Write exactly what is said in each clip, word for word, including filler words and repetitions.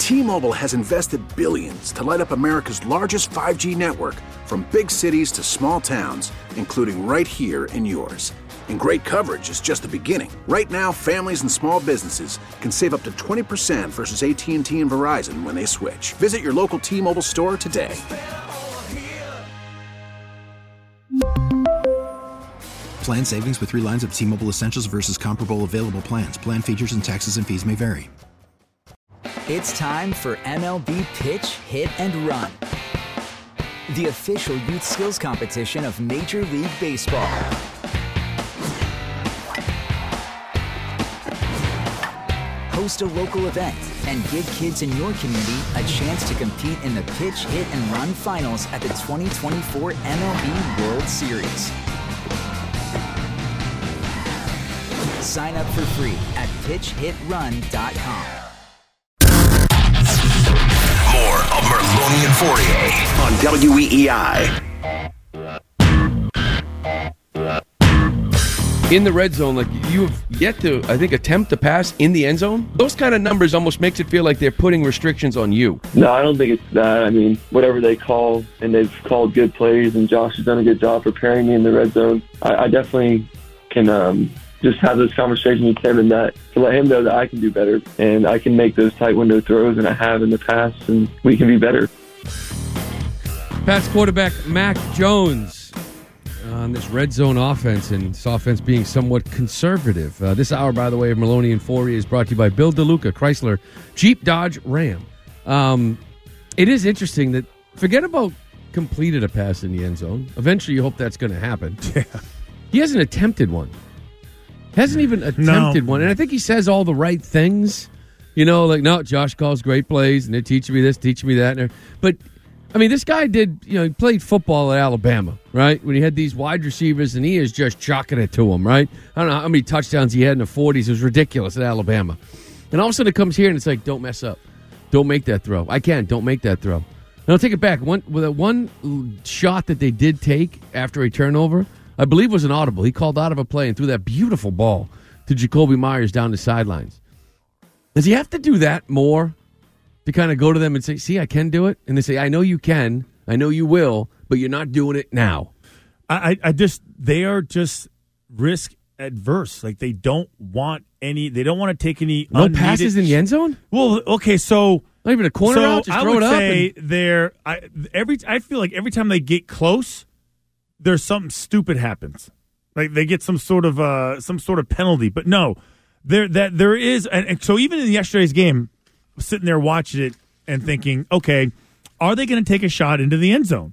T-Mobile has invested billions to light up America's largest five G network, from big cities to small towns, including right here in yours. And great coverage is just the beginning. Right now, families and small businesses can save up to twenty percent versus A T and T and Verizon when they switch. Visit your local T-Mobile store today. Plan savings with three lines of T-Mobile Essentials versus comparable available plans. Plan features and taxes and fees may vary. It's time for M L B Pitch, Hit, and Run, the official youth skills competition of Major League Baseball. Host a local event and give kids in your community a chance to compete in the Pitch, Hit, and Run finals at the twenty twenty-four M L B World Series. Sign up for free at pitch hit run dot com. More of Merloni and Fauria on W E E I. In the red zone, like you have yet to, I think, attempt to pass in the end zone. Those kind of numbers almost makes it feel like they're putting restrictions on you. No, I don't think it's that. I mean, whatever they call, and they've called good plays, and Josh has done a good job preparing me in the red zone. I, I definitely can um, just have this conversation with him and that to let him know that I can do better, and I can make those tight window throws, and I have in the past, and we can be better. Pats quarterback Mac Jones on this red zone offense, and this offense being somewhat conservative. Uh, this hour, by the way, of Merloni and Fauria is brought to you by Bill DeLuca, Chrysler, Jeep, Dodge, Ram. Um, it is interesting that, forget about completed a pass in the end zone. Eventually, you hope that's going to happen. Yeah. He hasn't attempted one. Hasn't even attempted no. one. And I think he says all the right things. You know, like, no, Josh calls great plays, and they're teaching me this, teaching me that. But I mean, this guy did, you know, he played football at Alabama, right? When he had these wide receivers, and he is just chucking it to them, right? I don't know how many touchdowns he had in the forties. It was ridiculous at Alabama. And all of a sudden it comes here, and it's like, don't mess up. Don't make that throw. I can't. Don't make that throw. And I'll take it back. One, with that one shot that they did take after a turnover, I believe was an audible. He called out of a play and threw that beautiful ball to Jacoby Myers down the sidelines. Does he have to do that more? To kind of go to them and say, see, I can do it. And they say, I know you can. I know you will, but you're not doing it now. I, I just, they are just risk adverse. Like, they don't want any, they don't want to take any No unneeded passes in the end zone? Well, okay, so. Not even a corner so out? Just I throw would it up. say and... they're, I, every, I feel like every time they get close, there's something stupid happens. Like, they get some sort of, uh, some sort of penalty. But no, there, that there is, and, and so even in yesterday's game, sitting there watching it and thinking, okay, are they going to take a shot into the end zone?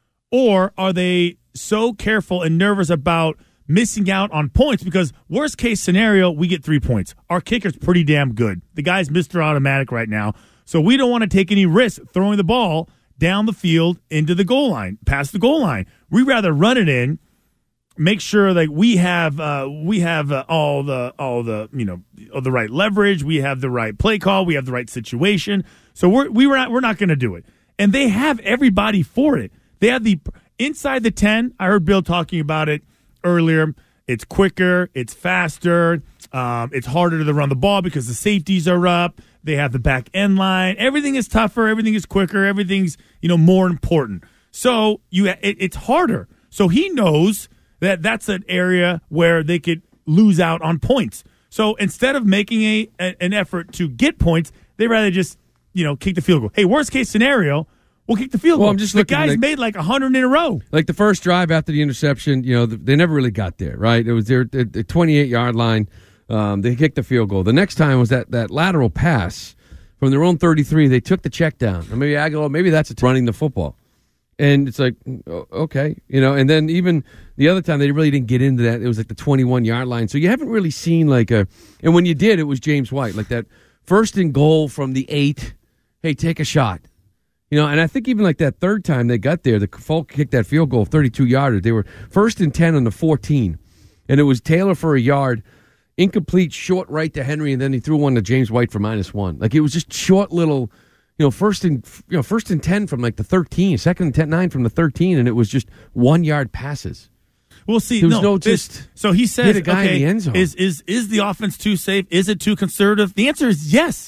Or are they so careful and nervous about missing out on points? Because worst case scenario, we get three points. Our kicker's pretty damn good. The guy's Mister Automatic right now. So we don't want to take any risk throwing the ball down the field into the goal line, past the goal line. We'd rather run it in, make sure that we have uh, we have uh, all the all the you know all the right leverage, we have the right play call, we have the right situation. So we're we were not we're not going to do it, and they have everybody for it. They have the inside the ten. I heard Bill talking about it earlier. It's quicker, it's faster, um, it's harder to run the ball because the safeties are up. They have the back end line. Everything is tougher. Everything is quicker. Everything's you know more important. So you it, it's harder. So he knows that that's an area where they could lose out on points. So instead of making a, a an effort to get points, they rather just, you know, kick the field goal. Hey, worst case scenario, we'll kick the field well, goal. I'm just the guys like, made like one hundred in a row. Like the first drive after the interception, you know, they never really got there, right? It was their the twenty-eight-yard line. Um, they kicked the field goal. The next time was that, that lateral pass from their own thirty-three. They took the check down. Or maybe Aguilar, maybe that's running the football. And it's like, okay, you know, and then even the other time they really didn't get into that. It was like the twenty-one-yard line. So you haven't really seen like a, and when you did, it was James White, like that first and goal from the eight. Hey, take a shot. You know, and I think even like that third time they got there, the Folk kicked that field goal, thirty-two-yarder. They were first and ten on the fourteen. And it was Taylor for a yard, incomplete, short right to Henry, and then he threw one to James White for minus one. Like it was just short little... You know, first and you know, first and ten from like the thirteen, second and ten nine from the thirteen, and it was just one yard passes. We'll see. There was no, no this, just so he says, hit a guy okay, in the end zone. Is is is the offense too safe? Is it too conservative? The answer is yes.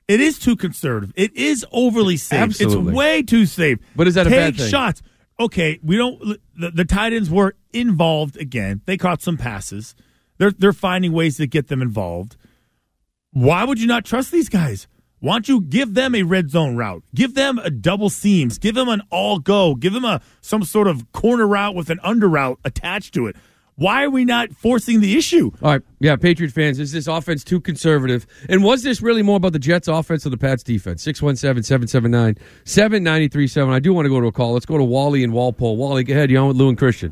It is too conservative. It is overly safe. Absolutely. It's way too safe. But is that a Take bad thing? shots. Okay, we don't. The, the tight ends were involved again. They caught some passes. They're they're finding ways to get them involved. Why would you not trust these guys? Why don't you give them a red zone route? Give them a double seams. Give them an all go. Give them a some sort of corner route with an under route attached to it. Why are we not forcing the issue? All right, yeah, Patriot fans, is this offense too conservative? And was this really more about the Jets' offense or the Pats' defense? six one seven, seven seven nine, seven nine three seven. I do want to go to a call. Let's go to Wally in Walpole. Wally, go ahead. You're on with Lou and Christian.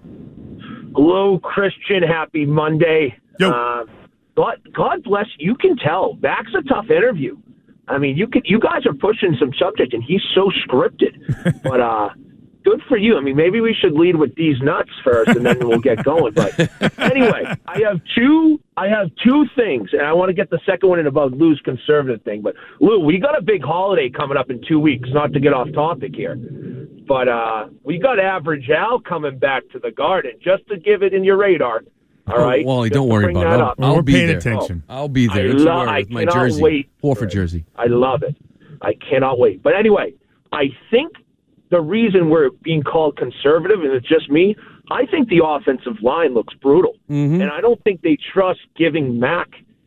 Hello, Christian. Happy Monday. Yo. Uh, God, God bless you. You can tell. Mac's a tough interview. I mean, you could, you guys are pushing some subject, and he's so scripted. But uh, good for you. I mean, maybe we should lead with these nuts first, and then we'll get going. But anyway, I have two. I have two things, and I want to get the second one in about Lou's conservative thing. But Lou, we got a big holiday coming up in two weeks. Not to get off topic here, but uh, we got Average Al coming back to the Garden. Just to give it in your radar. All right, oh, Wally, Just don't to worry bring about that it. up. I'll, I'll We're be paying there. attention. I'll be there. I Don't lo- worry, I with my cannot jersey, wait. Horford jersey. I love it. I cannot wait. But anyway, I think the reason we're being called conservative, and it's just me, I think the offensive line looks brutal. Mm-hmm. And I don't think they trust giving Mac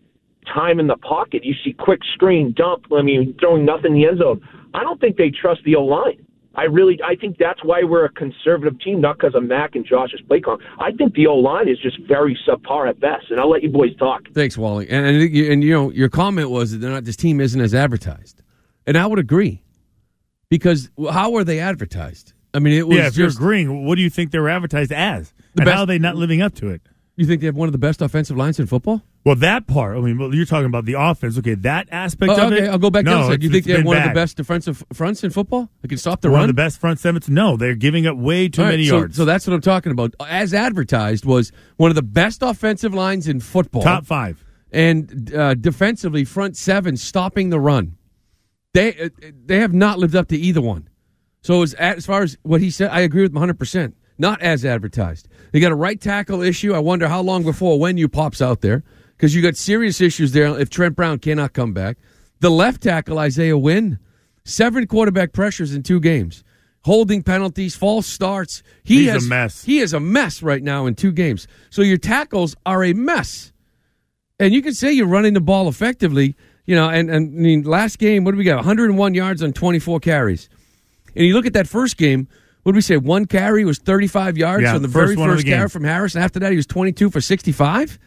time in the pocket. You see quick screen, dump, I mean, throwing nothing in the end zone. I don't think they trust the O-line. I really, I think that's why we're a conservative team, not because of Mac and Josh's play call. I think the O-line is just very subpar at best, and I'll let you boys talk. Thanks, Wally. And, and, and you know, your comment was that they're not, this team isn't as advertised. And I would agree. Because how are they advertised? I mean, it was Yeah, if you're just, agreeing, what do you think they were advertised as? The And best- how are they not living up to it? you think they have one of the best offensive lines in football? Well, that part, I mean, well, you're talking about the offense. Okay, that aspect Oh, of it. okay, I'll go back to no, the other side. it's- You think it's they have been one of the bad. best defensive fronts in football? They can stop the One run? of the best front sevens? No, they're giving up way too All right, many so, yards. So that's what I'm talking about. As advertised, was one of the best offensive lines in football. Top five. And uh, defensively, front seven, stopping the run. They uh, they have not lived up to either one. So as, as far as what he said, I agree with him one hundred percent. Not as advertised. They got a right tackle issue. I wonder how long before when you pops out there, because you got serious issues there if Trent Brown cannot come back. The left tackle, Isaiah Wynn, seven quarterback pressures in two games. Holding penalties, false starts. He He's has, a mess. He is a mess right now in two games. So your tackles are a mess. And you can say you're running the ball effectively, you know, and, and I mean, last game, what do we got? one hundred one yards on twenty-four carries. And you look at that first game, what did we say? One carry was thirty-five yards Yeah, on the first very one of the first game. carry from Harris. And after that, he was twenty-two for sixty-five.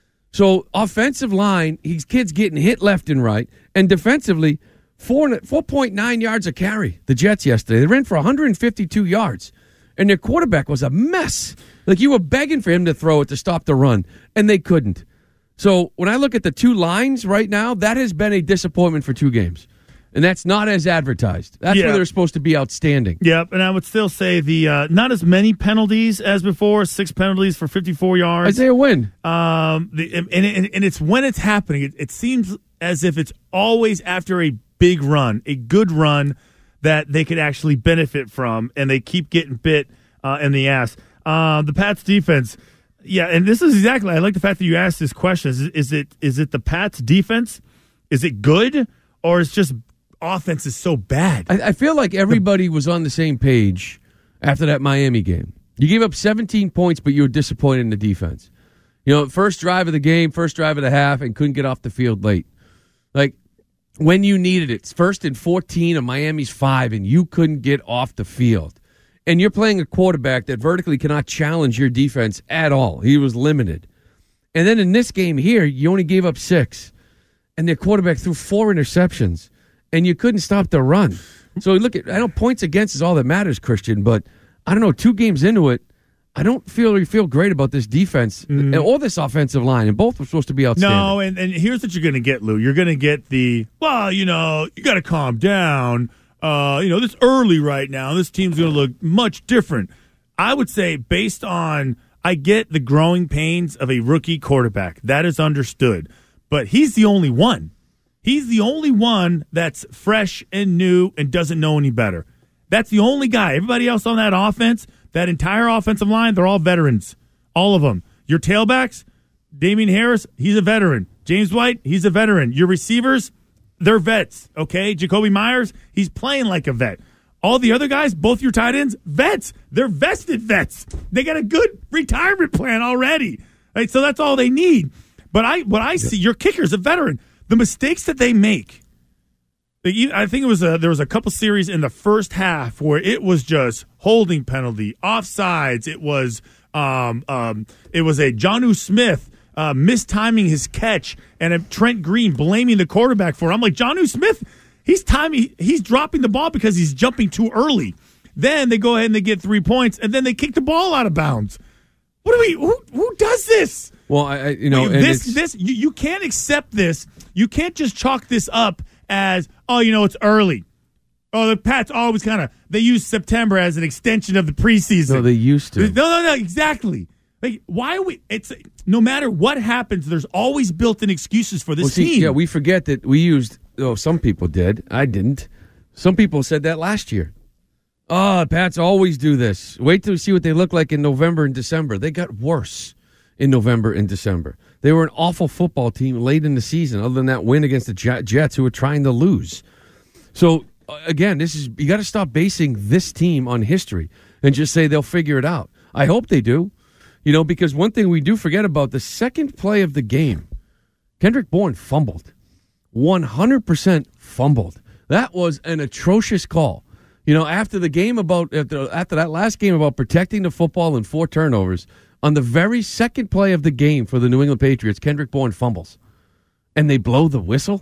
So offensive line, he's kids getting hit left and right. And defensively, four, four point nine yards a carry, the Jets yesterday. They ran for one hundred fifty-two yards. And their quarterback was a mess. Like you were begging for him to throw it to stop the run, and they couldn't. So when I look at the two lines right now, that has been a disappointment for two games. And that's not as advertised. That's Yeah. where they're supposed to be outstanding. Yep, and I would still say the uh, not as many penalties as before. Six penalties for fifty-four yards. Isaiah Wynn. Um, the, and, and, and it's when it's happening. It, it seems as if it's always after a big run, a good run that they could actually benefit from, and they keep getting bit uh, in the ass. Uh, the Pats defense, yeah, and this is exactly. I like the fact that you asked this question. Is, is it is it the Pats defense? Is it good, or is just offense is so bad? I, I feel like everybody was on the same page after that Miami game. You gave up seventeen points, but you were disappointed in the defense. You know, first drive of the game, first drive of the half, and couldn't get off the field late. Like, when you needed it, first and fourteen of Miami's five, and you couldn't get off the field. And you're playing a quarterback that vertically cannot challenge your defense at all. He was limited. And then in this game here, you only gave up six. And their quarterback threw four interceptions. And you couldn't stop the run. So look at, I know points against is all that matters, Christian, but I don't know, two games into it, I don't feel really feel great about this defense mm. or this offensive line, and both were supposed to be outstanding. No, and, and here's what you're going to get, Lou. You're going to get the, well, you know, you got to calm down. Uh, you know, this early right now, this team's going to look much different. I would say based on, I get the growing pains of a rookie quarterback. That is understood. But he's the only one. He's the only one that's fresh and new and doesn't know any better. That's the only guy. Everybody else on that offense, that entire offensive line, they're all veterans. All of them. Your tailbacks, Damian Harris, he's a veteran. James White, he's a veteran. Your receivers, they're vets, okay? Jacoby Myers, he's playing like a vet. All the other guys, both your tight ends, vets. They're vested vets. They got a good retirement plan already. Right? So that's all they need. But I, what I see, your kicker's a veteran. The mistakes that they make, I think it was a, there was a couple series in the first half where it was just holding penalty, offsides. It was um, um, it was a Jonnu Smith uh, mistiming his catch, and a Trent Green blaming the quarterback for it. I'm like, Jonnu Smith, he's timing, he's dropping the ball because he's jumping too early. Then they go ahead and they get three points, and then they kick the ball out of bounds. What do we? Who, who does this? Well, I, I you know, and this this you, you can't accept this. You can't just chalk this up as, oh, you know, it's early. Oh, the Pats always kind of, they use September as an extension of the preseason. No, they used to. No, no, no, exactly. Like, why are we, it's, no matter what happens, there's always built-in excuses for this well, see, team. Yeah, we forget that we used, oh, some people did. I didn't. Some people said that last year. Oh, Pats always do this. Wait till you see what they look like in November and December. They got worse in November and December. They were an awful football team late in the season, other than that win against the Jets, who were trying to lose. So, again, this is you got to stop basing this team on history and just say they'll figure it out. I hope they do, you know, because one thing we do forget about, the second play of the game, Kendrick Bourne fumbled. one hundred percent fumbled. That was an atrocious call. You know, after the game about after, after that last game about protecting the football and four turnovers, on the very second play of the game for the New England Patriots, Kendrick Bourne fumbles, and they blow the whistle.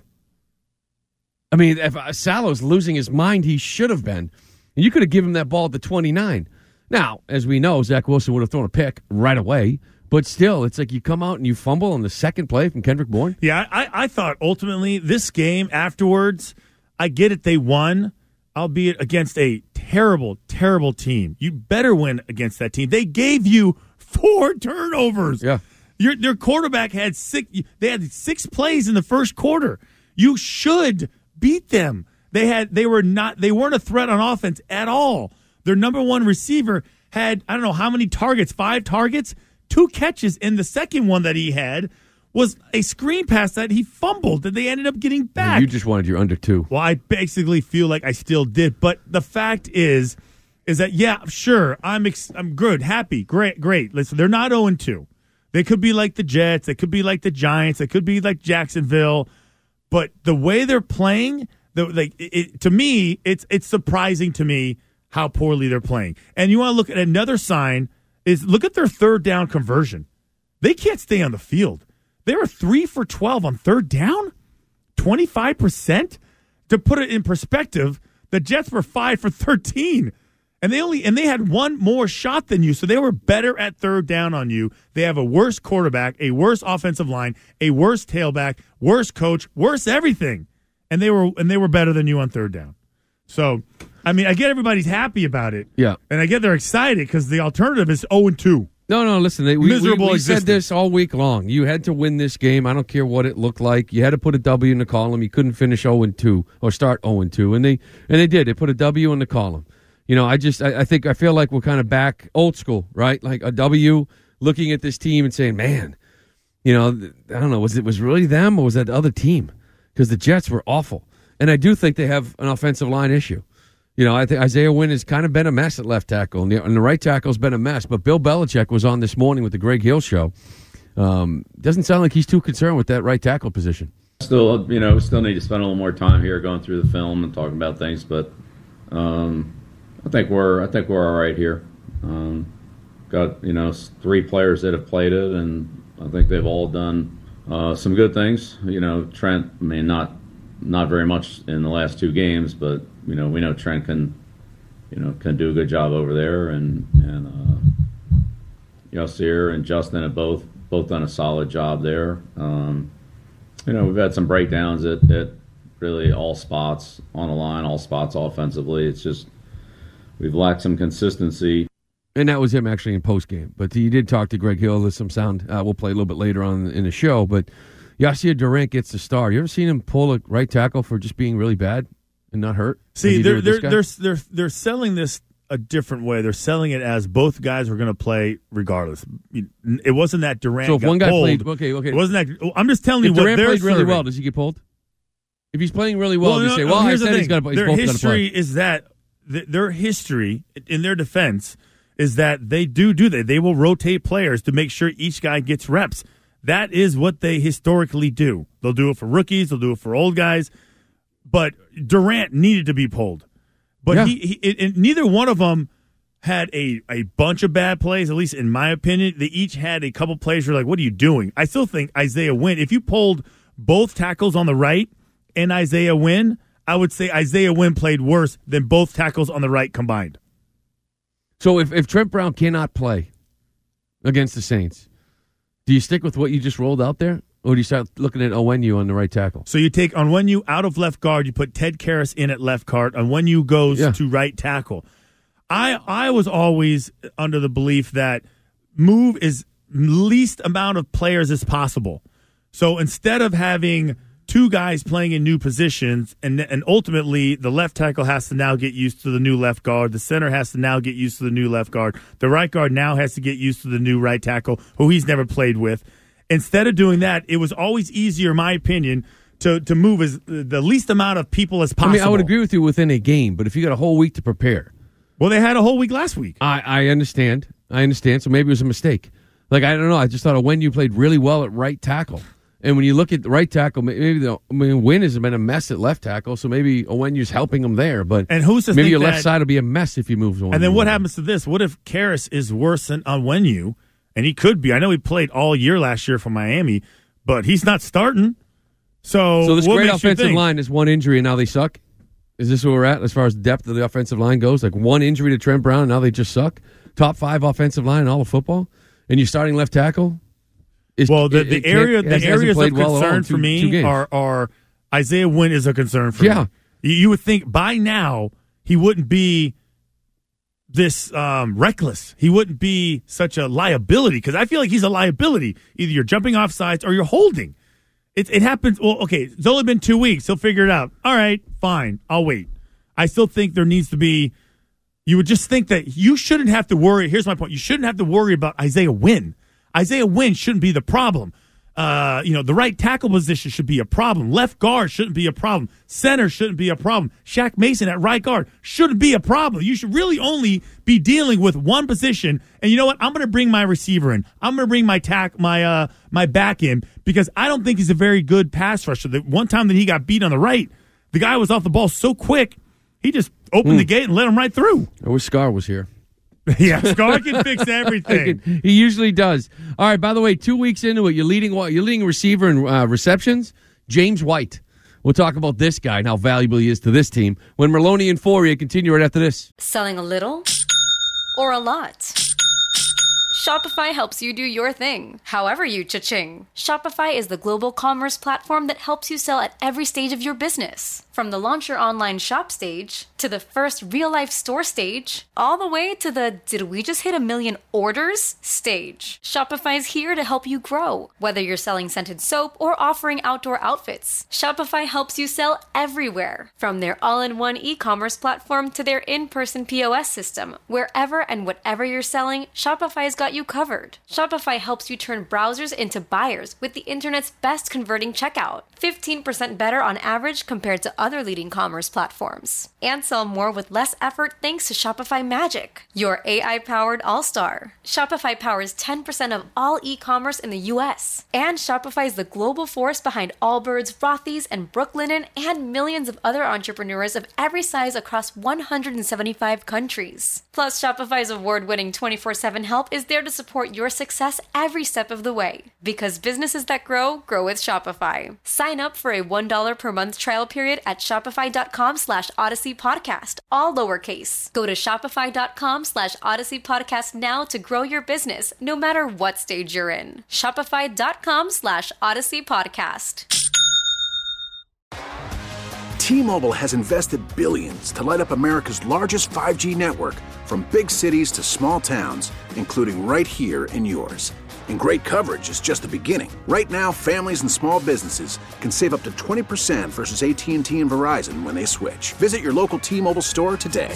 I mean, if Salo's losing his mind, he should have been. And you could have given him that ball at the twenty-nine. Now, as we know, Zach Wilson would have thrown a pick right away. But still, it's like you come out and you fumble on the second play from Kendrick Bourne. Yeah, I, I thought ultimately this game afterwards, I get it, they won, albeit against a terrible, terrible team. You better win against that team. They gave you four turnovers. Yeah. Your their quarterback had six they had six plays in the first quarter. You should beat them. They had they were not they weren't a threat on offense at all. Their number one receiver had, I don't know how many targets, five targets, two catches, in the second one that he had was a screen pass that he fumbled that they ended up getting back. You just wanted your under two. Well, I basically feel like I still did, but the fact is is that, yeah, sure, I'm ex- I'm good, happy, great, great. Listen, they're not oh and two. They could be like the Jets. They could be like the Giants. They could be like Jacksonville. But the way they're playing, the, like it, it, to me, it's it's surprising to me how poorly they're playing. And you want to look at another sign is look at their third down conversion. They can't stay on the field. They were three for twelve on third down, twenty-five percent. To put it in perspective, the Jets were five for thirteen. And they only and they had one more shot than you, so they were better at third down on you. They have a worse quarterback, a worse offensive line, a worse tailback, worse coach, worse everything. And they were and they were better than you on third down. So, I mean, I get everybody's happy about it. Yeah. And I get they're excited because the alternative is oh and two. No, no, listen, they, we, Miserable we, we existence. said this all week long. You had to win this game. I don't care what it looked like. You had to put a W in the column. You couldn't finish oh and two or start oh and two. And they and they did. They put a W in the column. You know, I just, I, I think, I feel like we're kind of back old school, right? Like a W, looking at this team and saying, man, you know, I don't know, was it was really them or was that the other team? Because the Jets were awful. And I do think they have an offensive line issue. You know, I think Isaiah Wynn has kind of been a mess at left tackle, and the, and the right tackle's been a mess. But Bill Belichick was on this morning with the Greg Hill show. Um, doesn't sound like he's too concerned with that right tackle position. Still, you know, still need to spend a little more time here going through the film and talking about things, but um, I think we're I think we're all right here. Um, got you know three players that have played it, and I think they've all done uh, some good things. You know, Trent, I mean, not not very much in the last two games, but you know, we know Trent can, you know, can do a good job over there, and and uh, Yasir and Justin have both both done a solid job there. Um, you know, we've had some breakdowns at, at really all spots on the line, all spots offensively. It's just we've lacked some consistency. And that was him actually in post game. But he did talk to Greg Hill. There's some sound uh, we'll play a little bit later on in the show. But Yasir Durant gets the star. You ever seen him pull a right tackle for just being really bad and not hurt? See, they're they're, they're they're they're selling this a different way. They're selling it as both guys were going to play regardless. It wasn't that Durant. So if got one guy pulled. played, okay, okay, it wasn't that. I'm just telling if you what Durant they're played really serving. well. Does he get pulled? If he's playing really well, you no, say, no, well, I here's the said he's thing. got to play. He's Their both got to history play. is that th- their history in their defense is that they do do that. They will rotate players to make sure each guy gets reps. That is what they historically do. They'll do it for rookies. They'll do it for old guys. But Durant needed to be pulled. But Yeah. he, he it, it, neither one of them had a, a bunch of bad plays, at least in my opinion. They each had a couple plays where like, what are you doing? I still think Isaiah Wynn, if you pulled both tackles on the right and Isaiah Wynn, I would say Isaiah Wynn played worse than both tackles on the right combined. So if, if Trent Brown cannot play against the Saints, do you stick with what you just rolled out there? Or do you start looking at Onwenu on the right tackle? So you take Onwenu out of left guard, you put Ted Karras in at left guard, Onwenu goes Yeah. to right tackle. I I was always under the belief that move is least amount of players as possible. So instead of having two guys playing in new positions, and and ultimately the left tackle has to now get used to the new left guard, the center has to now get used to the new left guard, the right guard now has to get used to the new right tackle, who he's never played with. Instead of doing that, it was always easier, in my opinion, to, to move as the least amount of people as possible. I mean, I would agree with you within a game, but if you got a whole week to prepare. Well, they had a whole week last week. I, I understand. I understand. So maybe it was a mistake. Like, I don't know. I just thought Onwenu played really well at right tackle. And when you look at the right tackle, maybe the I mean, Wynn has been a mess at left tackle, so maybe Onwenu's helping him there. But and who's to maybe think your that, left side will be a mess if you move Onwenu. And then what happens to this? What if Karras is worse than Onwenu? And he could be. I know he played all year last year for Miami, but he's not starting. So, so this what great makes you offensive think? line is one injury and now they suck? Is this where we're at as far as depth of the offensive line goes? Like one injury to Trent Brown and now they just suck? Top five offensive line in all of football? And you're starting left tackle? Is, Well, the, it- the it area, can't- the hasn't areas of played well at all in concern two- for two me games. are, are Isaiah Wynn is a concern for Yeah. me. You, you would think by now he wouldn't be this um, reckless. He wouldn't be such a liability because I feel like he's a liability. Either you're jumping off sides or you're holding. It, it happens. Well, okay, it's only been two weeks. He'll figure it out. All right, fine. I'll wait. I still think there needs to be. You would just think that you shouldn't have to worry. Here's my point. You shouldn't have to worry about Isaiah Wynn. Isaiah Wynn shouldn't be the problem. Uh, you know, the right tackle position should be a problem. Left guard shouldn't be a problem. Center shouldn't be a problem. Shaq Mason at right guard shouldn't be a problem. You should really only be dealing with one position. And you know what? I'm going to bring my receiver in. I'm going to bring my tack, my uh, my back in because I don't think he's a very good pass rusher. The one time that he got beat on the right, the guy was off the ball so quick, he just opened Mm. the gate and let him right through. I wish Scar was here. Yeah, Scar can fix everything. He usually does. All right, by the way, two weeks into it, you're leading what? You're leading receiver in uh, receptions, James White. We'll talk about this guy and how valuable he is to this team when Merloni and Fourier continue right after this. Selling a little or a lot? Shopify helps you do your thing, however you cha-ching. Shopify is the global commerce platform that helps you sell at every stage of your business. From the launch your online shop stage, to the first real-life store stage, all the way to the did we just hit a million orders stage. Shopify is here to help you grow. Whether you're selling scented soap or offering outdoor outfits, Shopify helps you sell everywhere. From their all-in-one e-commerce platform to their in-person P O S system, wherever and whatever you're selling, Shopify's got you covered. Shopify helps you turn browsers into buyers with the internet's best converting checkout. fifteen percent better on average compared to other leading commerce platforms. And sell more with less effort thanks to Shopify Magic, your A I-powered all-star. Shopify powers ten percent of all e-commerce in the U S. And Shopify is the global force behind Allbirds, Rothy's, and Brooklinen, and millions of other entrepreneurs of every size across one hundred seventy-five countries. Plus, Shopify's award-winning twenty-four seven help is there to support your success every step of the way. Because businesses that grow, grow with Shopify. Sign up for a one dollar per month trial period at shopify.com slash Odyssey Podcast, all lowercase. Go to shopify.com slash Odyssey Podcast now to grow your business, no matter what stage you're in. Shopify.com slash Odyssey Podcast. T-Mobile has invested billions to light up America's largest five G network, from big cities to small towns, including right here in yours. And great coverage is just the beginning. Right now, families and small businesses can save up to twenty percent versus A T and T and Verizon when they switch. Visit your local T-Mobile store today.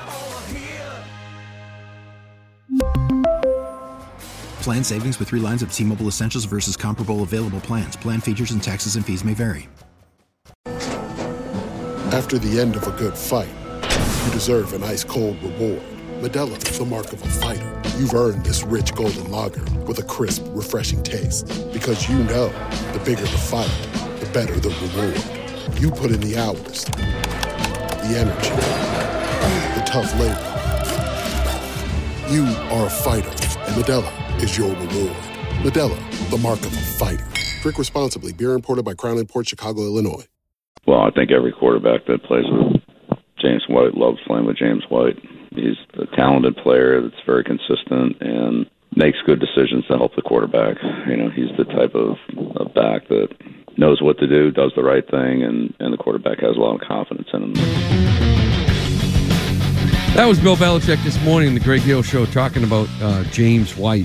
Plan savings with three lines of T-Mobile Essentials versus comparable available plans. Plan features and taxes and fees may vary. After the end of a good fight, you deserve an ice-cold reward. Modelo, the mark of a fighter. You've earned this rich golden lager with a crisp, refreshing taste. Because you know, the bigger the fight, the better the reward. You put in the hours, the energy, the tough labor. You are a fighter, and Modelo is your reward. Modelo, the mark of a fighter. Drink responsibly. Beer imported by Crown Imports, Chicago, Illinois. Well, I think every quarterback that plays with James White loves playing with James White. He's a talented player that's very consistent and makes good decisions to help the quarterback. You know, he's the type of, of back that knows what to do, does the right thing, and, and the quarterback has a lot of confidence in him. That was Bill Belichick this morning in the Greg Hill Show talking about uh, James White,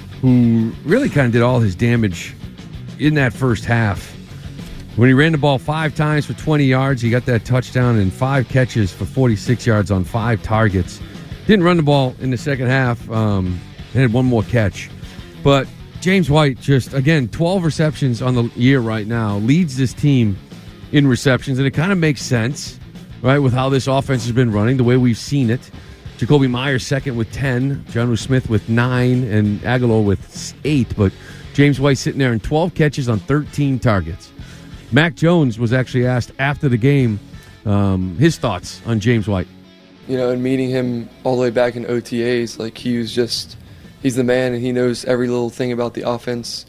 who really kind of did all his damage in that first half. When he ran the ball five times for twenty yards, he got that touchdown and five catches for forty-six yards on five targets. Didn't run the ball in the second half. Um, and had one more catch. But James White just, again, twelve receptions on the year right now, leads this team in receptions, and it kind of makes sense, right, with how this offense has been running, the way we've seen it. Jacoby Myers second with ten, Jonnu Smith with nine, and Aguilar with eight. But James White sitting there in twelve catches on thirteen targets. Mac Jones was actually asked after the game um, his thoughts on James White. You know, and meeting him all the way back in O T As, like he was just, he's the man and he knows every little thing about the offense.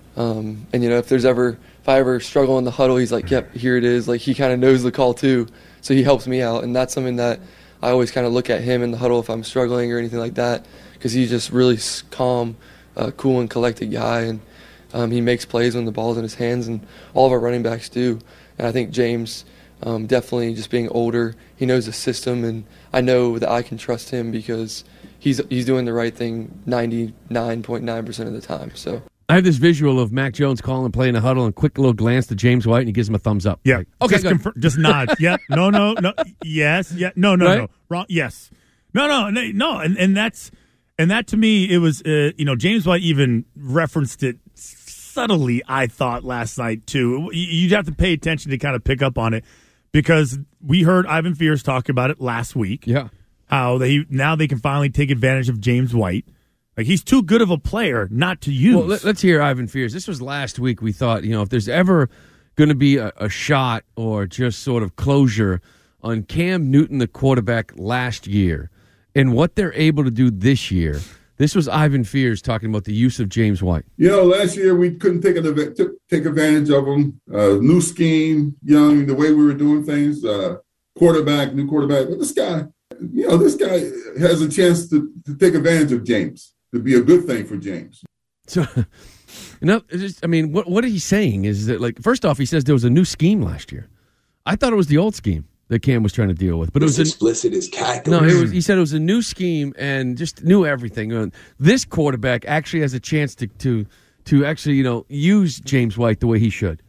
Um, and, you know, if there's ever, if I ever struggle in the huddle, he's like, yep, here it is. Like he kind of knows the call too. So he helps me out. And that's something that I always kind of look at him in the huddle if I'm struggling or anything like that, because he's just really calm, uh, cool and collected guy. And Um, he makes plays when the ball's in his hands, and all of our running backs do. And I think James, um, definitely just being older, he knows the system, and I know that I can trust him because he's he's doing the right thing ninety-nine point nine percent of the time. So I have this visual of Mac Jones calling play in a huddle and quick little glance to James White, and he gives him a thumbs up. Yeah. Like, okay, just, confirm, just nod. Yeah. No, no, no. Yes. Yeah. No, no, right? no. Wrong. Yes. No, no, no. no. And, and that's, and that to me, it was, uh, you know, James White even referenced it subtly, I thought, last night, too. You'd have to pay attention to kind of pick up on it because we heard Ivan Fears talk about it last week. Yeah. How they now they can finally take advantage of James White. Like, he's too good of a player not to use. Well, let, let's hear Ivan Fears. This was last week. We thought, you know, if there's ever going to be a, a shot or just sort of closure on Cam Newton, the quarterback, last year, and what they're able to do this year. This was Ivan Fears talking about the use of James White. You know, last year we couldn't take, a, take advantage of him. Uh, new scheme, young, the way we were doing things, uh, quarterback, new quarterback. But this guy, you know, this guy has a chance to, to take advantage of James, to be a good thing for James. So, you know, just, I mean, what what are he saying? Is that, like, first off, he says there was a new scheme last year. I thought it was the old scheme that Cam was trying to deal with, but it's it was explicit as calculus. No, it was, he said it was a new scheme and just knew everything. This quarterback actually has a chance to to to actually, you know, use James White the way he should.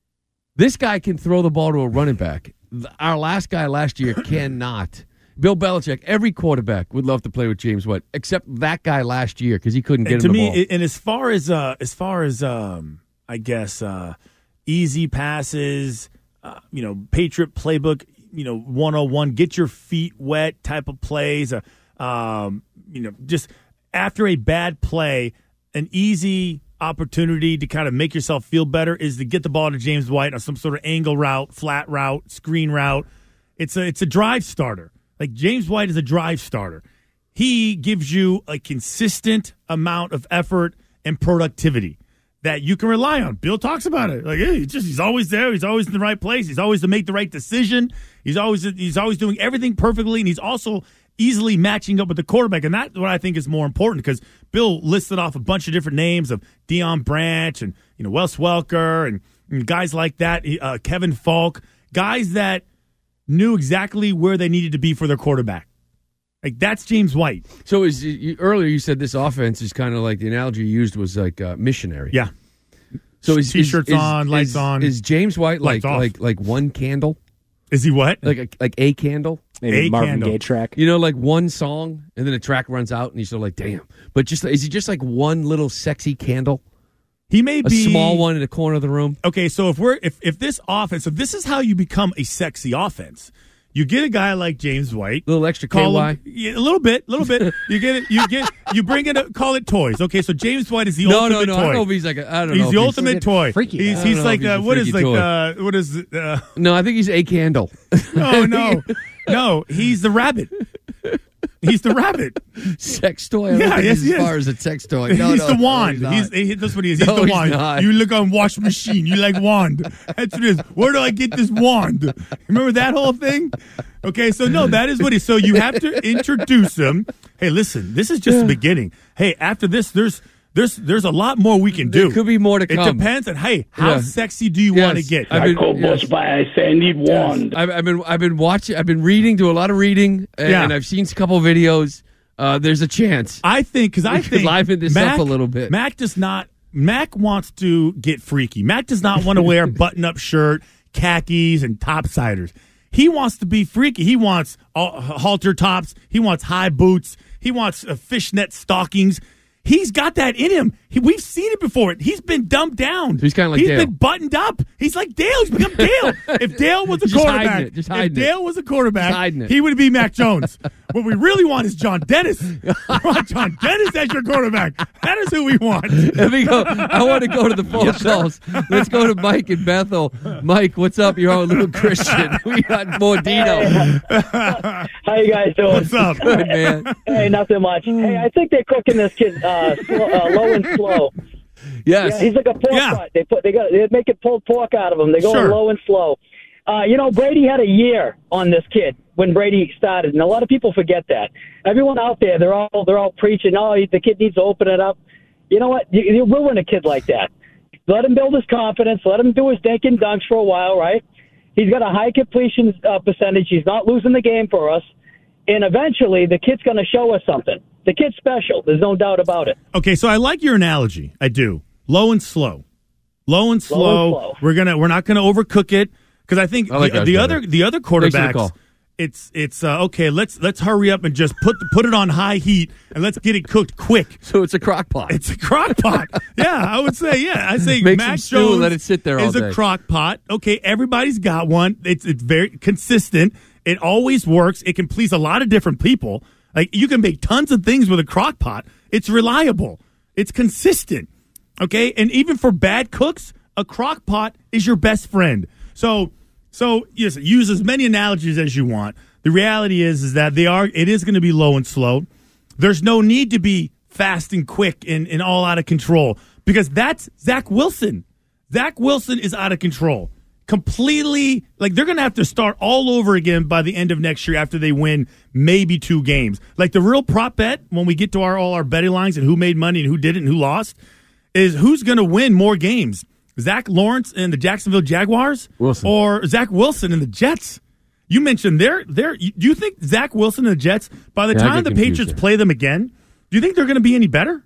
This guy can throw the ball to a running back. Our last guy last year cannot. Bill Belichick, every quarterback would love to play with James White, except that guy last year because he couldn't get and him to the me, ball. And as far as uh, as far as um, I guess uh, easy passes, uh, you know, Patriot playbook. You know, one oh one, get your feet wet type of plays. Uh, um, you know, just after a bad play, an easy opportunity to kind of make yourself feel better is to get the ball to James White on some sort of angle route, flat route, screen route. It's a it's a drive starter. Like, James White is a drive starter. He gives you a consistent amount of effort and productivity that you can rely on. Bill talks about it. Like, hey, he's just he's always there. He's always in the right place. He's always to make the right decision. He's always he's always doing everything perfectly, and he's also easily matching up with the quarterback. And that's what I think is more important, because Bill listed off a bunch of different names of Deion Branch and, you know, Wes Welker and, and guys like that, uh, Kevin Falk, guys that knew exactly where they needed to be for their quarterback. Like, that's James White. So is you, earlier you said this offense is kind of like, the analogy you used was like uh, missionary. Yeah. So is T-shirts is, on, is, lights is, on. Is James White like like like one candle? Is he what? Like a, like a candle? Maybe a Marvin candle. Gaye track. You know, like one song, and then a track runs out, and you're sort of like, damn. But just is he just like one little sexy candle? He may A be small one in the corner of the room. Okay, so if we're if, if this offense, so this is how you become a sexy offense. You get a guy like James White, a little extra call K Y, him, yeah, a little bit, a little bit. You get it. You get. You bring it. A, call it toys. Okay, so James White is the no, ultimate no, no. toy. I don't know if he's like. A, I don't he's know. the if ultimate he's toy. Freaky. He's I don't he's know like if he's uh, a what is like freaky toy. uh, what is it, uh, No, I think he's a candle. no no no. He's the rabbit. He's the rabbit. Sex toy? I don't Yeah, think yes, he's yes. as far as a sex toy. No, he's no, the no, wand. he's he's, not. he, that's what he is. He's No, the he's wand. not. You look on wash machine. You like wand. That's what it is. Where do I get this wand? Remember that whole thing? Okay, so no, that is what it is. So you have to introduce him. Hey, listen, this is just the beginning. Hey, after this, there's there's there's a lot more we can do. There could be more to It come. depends on, hey, how Yeah. sexy do you Yes. want to get? I've been- I call yes. Boss by. I say I need wand. I've, I've been I've been watching. I've been reading, do a lot of reading, and, Yeah. and I've seen a couple videos. Uh, there's a chance. I think because I think liven this Mac, up a little bit. Mac does not. Mac wants to get freaky. Mac does not want to wear a button-up shirt, khakis, and topsiders. He wants to be freaky. He wants uh, halter tops. He wants high boots. He wants uh, fishnet stockings. He's got that in him. He, we've seen it before. He's been dumbed down. He's kinda like He's Dale. been buttoned up. He's like Dale. He's become Dale. If Dale was a Just hiding quarterback, it. Just if hiding it. Dale was a quarterback, Just hiding it. he would be Mac Jones. What we really want is John Dennis. We want John Dennis as your quarterback. That is who we want. Let me go. I want to go to the phone calls. Let's go to Mike in Bethel. Mike, what's up? You're on Little Christian. We got more Dino. How you guys doing? What's up? Good, man. Hey, nothing much. Hey, I think they're cooking this kid uh, slow, uh, low and slow. Yes. Yeah, he's like a pork Yeah. butt. They put they got they make it pulled pork out of him. They go Sure. low and slow. Uh, you know, Brady had a year on this kid when Brady started, and a lot of people forget that. Everyone out there, they're all they're all preaching, "Oh, the kid needs to open it up." You know what? You, you ruin a kid like that. Let him build his confidence. Let him do his dink and dunks for a while, right? He's got a high completion uh, percentage. He's not losing the game for us. And eventually, the kid's going to show us something. The kid's special. There's no doubt about it. Okay, so I like your analogy. I do. Low and slow. Low and slow. Low and slow. We're gonna we're not gonna overcook it because I think I like the, that the better. other the other Thanks for the quarterbacks. call. It's it's uh, okay. Let's let's hurry up and just put put it on high heat and let's get it cooked quick. So it's a crock pot. It's a crock pot. Yeah, I would say yeah. I say Make Mac some stew and Jones let it sit there all is day. a crock pot. Okay, everybody's got one. It's it's very consistent. It always works. It can please a lot of different people. Like you can make tons of things with a crock pot. It's reliable. It's consistent. Okay, and even for bad cooks, a crock pot is your best friend. So. So yes, use as many analogies as you want. The reality is, is that they are. It is going to be low and slow. There's no need to be fast and quick and, and all out of control because that's Zach Wilson. Zach Wilson is out of control, completely. Like they're going to have to start all over again by the end of next year after they win maybe two games. Like the real prop bet when we get to our all our betting lines and who made money and who didn't and who lost is who's going to win more games. Zach Lawrence and the Jacksonville Jaguars, Wilson. or Zach Wilson and the Jets. You mentioned they're they're. Do you think Zach Wilson and the Jets, by the Yeah, I time get the confused Patriots there. play them again, do you think they're going to be any better?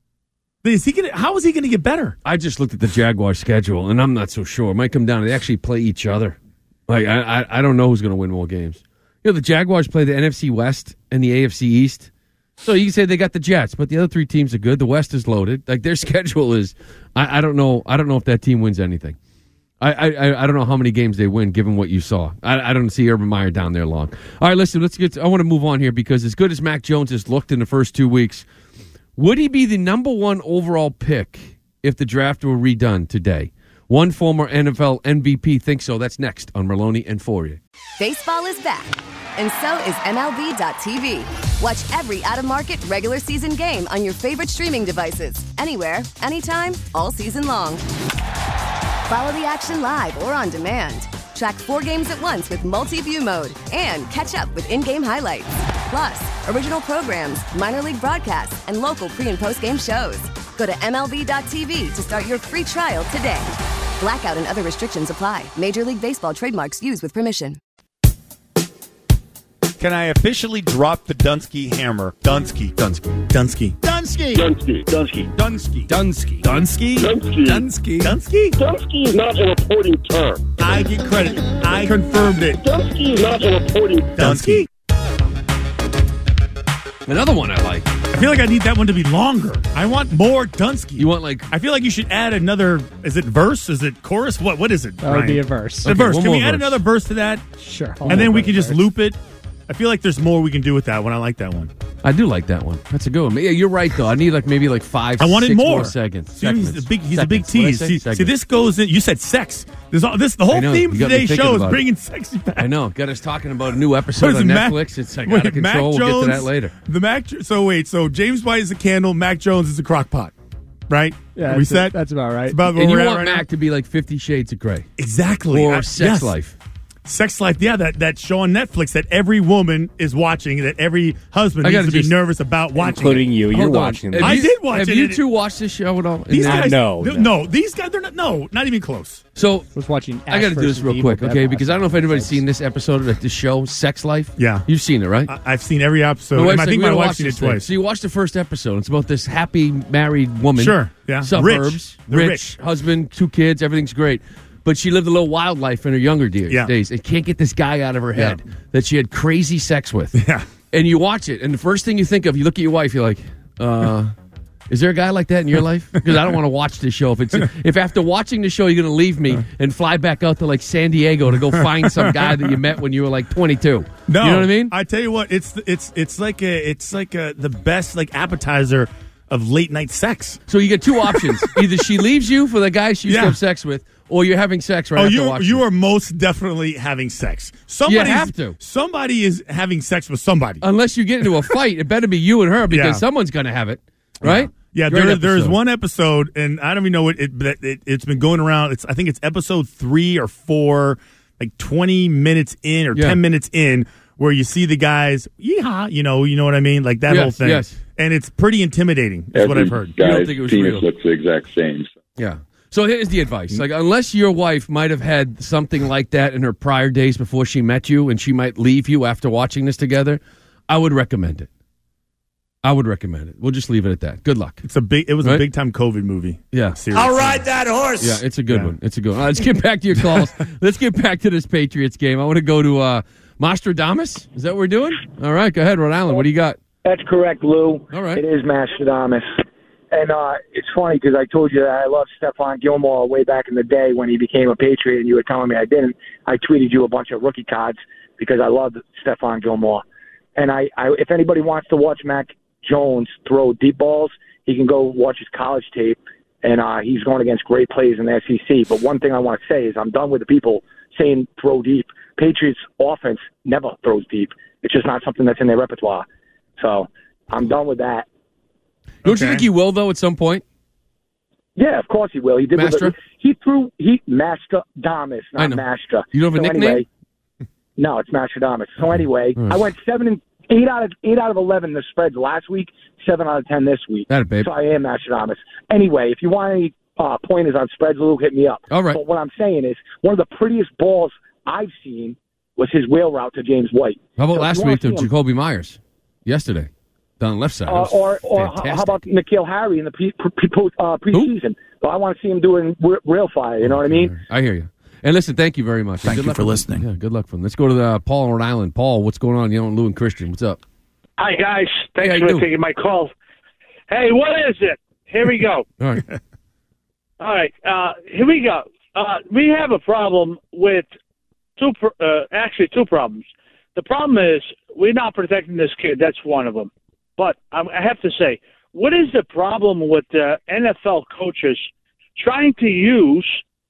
Is he gonna, how is he going to get better? I just looked at the Jaguar schedule, and I'm not so sure. It might come down to they actually play each other. Like I, I, I don't know who's going to win more games. You know, the Jaguars play the N F C West and the A F C East. So you can say they got the Jets, but the other three teams are good. The West is loaded. Like their schedule is, I, I don't know. I don't know if that team wins anything. I, I I don't know how many games they win, given what you saw. I, I don't see Urban Meyer down there long. All right, listen. Let's get. To, I want to move on here because as good as Mac Jones has looked in the first two weeks, would he be the number one overall pick if the draft were redone today? One former N F L M V P thinks so. That's next on Merloni and Fourier. Baseball is back, and so is M L B dot T V. Watch every out-of-market regular season game on your favorite streaming devices, anywhere, anytime, all season long. Follow the action live or on demand. Track four games at once with multi-view mode and catch up with in-game highlights. Plus, original programs, minor league broadcasts, and local pre- and post-game shows. Go to M L B dot T V to start your free trial today. Blackout and other restrictions apply. Major League Baseball trademarks used with permission. Can I officially drop the Dunsky hammer? Dunsky. Dunsky. Dunsky. Dunsky. Dunsky. Dunsky. Dunsky. Dunsky. Dunsky. Dunsky. Dunsky. Dunsky. Dunsky is not a reporting term. I get credit. I confirmed it. Dunsky is not a reporting term. Dunsky. Another one I like. feel like I need that one to be longer. I want more Dunsky. You want like? I feel like you should add another. Is it verse? Is it chorus? What? What is it? That would be a verse. A Okay, verse. one Can we more add verse. another verse to that? Sure. And then we can just loop it. I feel like there's more we can do with that one. I like that one. I do like that one. That's a good one. Yeah, you're right though. I need like maybe like five. I wanted six more. seconds. See, he's a big. He's a big Segments. What'd I tease. say? See, see, Segments. this goes in. You said sex. There's all this. The I whole know. theme You of got me today's thinking show is about it. bringing sexy back. I know. Got us talking about a new episode What is on it, Mac- Netflix. It's like wait, out of Mac control. We'll get to Jones- that later. The Mac. So wait. So James White is a candle. Mac Jones is a crock pot. Right? Yeah, Are we that's, set? that's about right. It's about where And you we're at want right Mac now? to be like Fifty Shades of Grey. Exactly. Or I- Sex yes. Life. Sex Life, yeah, that, that show on Netflix that every woman is watching, that every husband I needs gotta to be just- nervous about watching. Including it. you. You're Hold on. watching Have this. I you- did watch have it. you It- two watched this show at all? These And- guys, no, th- no. no, these guys, they're not, no, not even close. So was watching. I got to do this real quick, okay? Because I don't know if anybody's seen this episode of this show, Sex Life. Yeah. You've seen it, right? I, I've seen every episode. My and wife's I like, think "We my gotta wife's watch seen it this thing." twice. So you watch the first episode. It's about this happy married woman. Sure, yeah. Suburbs, Rich. They're rich, rich. husband, two kids, everything's great. But she lived a little wild life in her younger de- Yeah. days and can't get this guy out of her head Yeah. that she had crazy sex with. Yeah. And you watch it, and the first thing you think of, you look at your wife, you're like, uh, is there a guy like that in your life? Because I don't want to watch this show. If it's if after watching the show you're going to leave me and fly back out to like San Diego to go find some guy that you met when you were like twenty-two. No, You know what I mean? I tell you what, it's it's it's like a it's like a, the best like appetizer of late night sex. So you get two options. Either she leaves you for the guy she used Yeah. to have sex with, or you're having sex right Oh, after you watching you it. are most definitely having sex. Somebody have to. Somebody is having sex with somebody. Unless you get into a fight, it better be you and her because Yeah. someone's going to have it, right? Yeah, Great there, there's episode. one episode, and I don't even know what it, but it. It's been going around. It's I think it's episode three or four, like twenty minutes in or Yeah. ten minutes in, where you see the guys, yeehaw, you know, you know what I mean, like that Yes, whole thing. yes. And it's pretty intimidating. Is what I've heard. You don't Guy's think it was penis real? looks the exact same. Yeah. So here's the advice. Like, unless your wife might have had something like that in her prior days before she met you and she might leave you after watching this together, I would recommend it. I would recommend it. We'll just leave it at that. Good luck. It's a big. It was Right? a big time COVID movie. Yeah. Seriously. I'll ride that horse. Yeah, it's a good Yeah. one. It's a good one. All right, let's get back to your calls. Let's get back to this Patriots game. I want to go to uh, Nostradamus. Is that what we're doing? All right, go ahead, Rhode Island. What do you got? That's correct, Lou. All right. It is Mastradamus. And uh, it's funny because I told you that I loved Stephon Gilmore way back in the day when he became a Patriot, and you were telling me I didn't. I tweeted you a bunch of rookie cards because I loved Stephon Gilmore. And I, I, if anybody wants to watch Mac Jones throw deep balls, he can go watch his college tape, and uh, he's going against great players in the S E C. But one thing I want to say is I'm done with the people saying throw deep. Patriots offense never throws deep. It's just not something that's in their repertoire. So I'm done with that. Don't you think he will, though, at some point? Yeah, of course he will. He did. With Mastra? the, he threw he Master Damas, I not know. Mastra. You don't have a so nickname? Anyway, no, it's Master Damas. So anyway, All right. I went seven and eight out of eight out of eleven the spreads last week. Seven out of ten this week. That, babe. So I am Master Damas. Anyway, if you want any uh, pointers on spreads, Luke, hit me up. All right. But what I'm saying is, one of the prettiest balls I've seen was his wheel route to James White. How about So if last you wanna week to see him- Jacoby Myers? Yesterday. Down the left side. It Uh, was or or h- fantastic. how about N'Keal Harry in the pre, pre, pre, uh, preseason? So I want to see him doing r- real fire. You know what I mean? I hear you. And listen, thank you very much. Thank Good you luck for with- listening. Yeah, good luck for them. Let's go to the, uh, Paul in Rhode Island. Paul, what's going on? You know, Lou and Christian. What's up? Hi, guys. Hey, Thanks how you for doing? taking my call. Hey, what is it? Here we go. All right. All right. Uh, here we go. Uh, we have a problem with two, pr- uh, actually two problems. The problem is we're not protecting this kid. That's one of them. But um, I have to say, what is the problem with uh, N F L coaches trying to use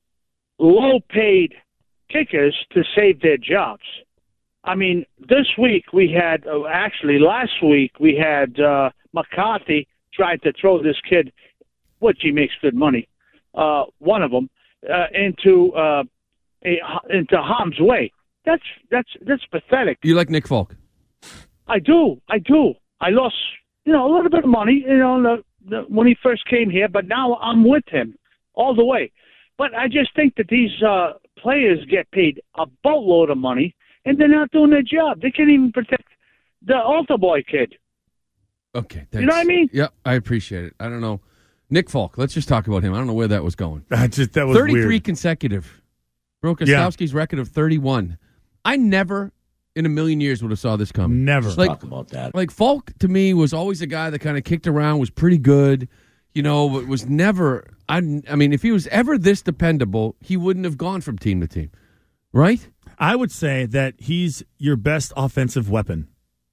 low-paid kickers to save their jobs? I mean, this week we had, uh, actually last week we had uh, McCarthy trying to throw this kid, which he makes good money, uh, one of them, uh, into uh, a, into harm's way. That's that's that's pathetic. You like Nick Folk? I do, I do. I lost, you know, a little bit of money, you know, the, the, when he first came here, but now I'm with him all the way. But I just think that these uh, players get paid a boatload of money, and they're not doing their job. They can't even protect the altar boy kid. Okay. You know what I mean? Yeah, I appreciate it. I don't know. Nick Folk, let's just talk about him. I don't know where that was going. I just that was thirty-three weird. consecutive. Broke Yeah. Kostowski's record of thirty-one. I never, in a million years would have saw this coming. Never. Like, talk about that. Like Falk, to me, was always a guy that kind of kicked around, was pretty good, you know, but was never, I, I mean, if he was ever this dependable, he wouldn't have gone from team to team, right? I would say that he's your best offensive weapon.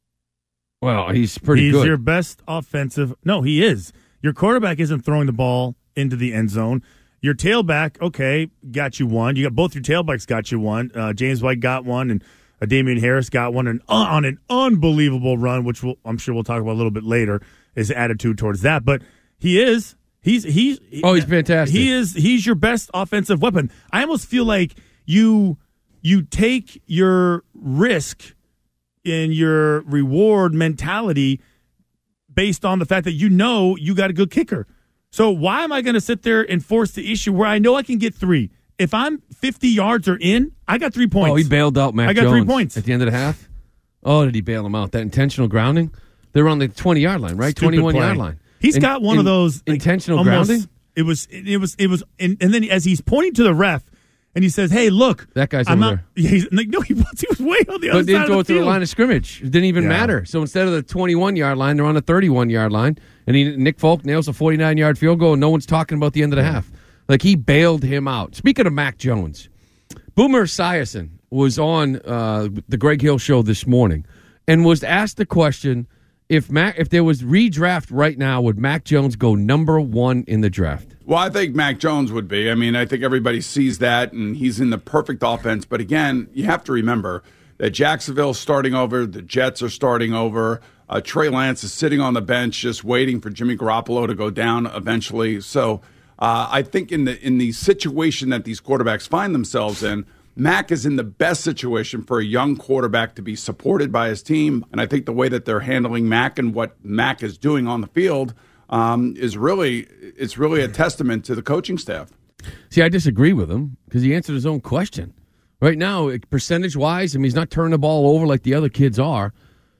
Well, he's pretty he's good. He's your best offensive. No, he is. Your quarterback isn't throwing the ball into the end zone. Your tailback, okay, got you one. You got both your tailbacks got you one. Uh, James White got one, and uh, Damian Harris got one, and uh, on an unbelievable run, which we'll, I'm sure we'll talk about a little bit later. His attitude towards that, but he is. He's he's. Oh, he's fantastic. He is. He's your best offensive weapon. I almost feel like you you take your risk in your reward mentality based on the fact that you know you got a good kicker. So why am I going to sit there and force the issue where I know I can get three? If I'm fifty yards or in, I got three points. Oh, he bailed out Mac I got Jones three points at the end of the half. Oh, did he bail him out? That intentional grounding? They were on the twenty-yard line, right? Stupid twenty-one-yard play. line. He's In- got one in- of those like, intentional almost- grounding? It was, it was, it was, and, and then as he's pointing to the ref, and he says, "Hey, look, That guy's I'm over not." Yeah, he's like, no, he was. He was way on the But other didn't side go of the through the field. line of scrimmage. It didn't even Yeah. matter. So instead of the twenty-one-yard line, they're on the thirty-one-yard line, and he, Nick Folk nails a forty-nine-yard field goal, and no one's talking about the end of the half. Like, he bailed him out. Speaking of Mac Jones, Boomer Esiason was on uh, the Greg Hill show this morning and was asked the question, if Mac, if there was redraft right now, would Mac Jones go number one in the draft? Well, I think Mac Jones would be. I mean, I think everybody sees that, and he's in the perfect offense. But again, you have to remember that Jacksonville's starting over, the Jets are starting over. Uh, Trey Lance is sitting on the bench just waiting for Jimmy Garoppolo to go down eventually. So uh, I think in the in the situation that these quarterbacks find themselves in, Mac is in the best situation for a young quarterback to be supported by his team. And I think the way that they're handling Mac and what Mac is doing on the field um, is really it's really a testament to the coaching staff. See, I disagree with him because he answered his own question. Right now, percentage-wise, I mean, he's not turning the ball over like the other kids are.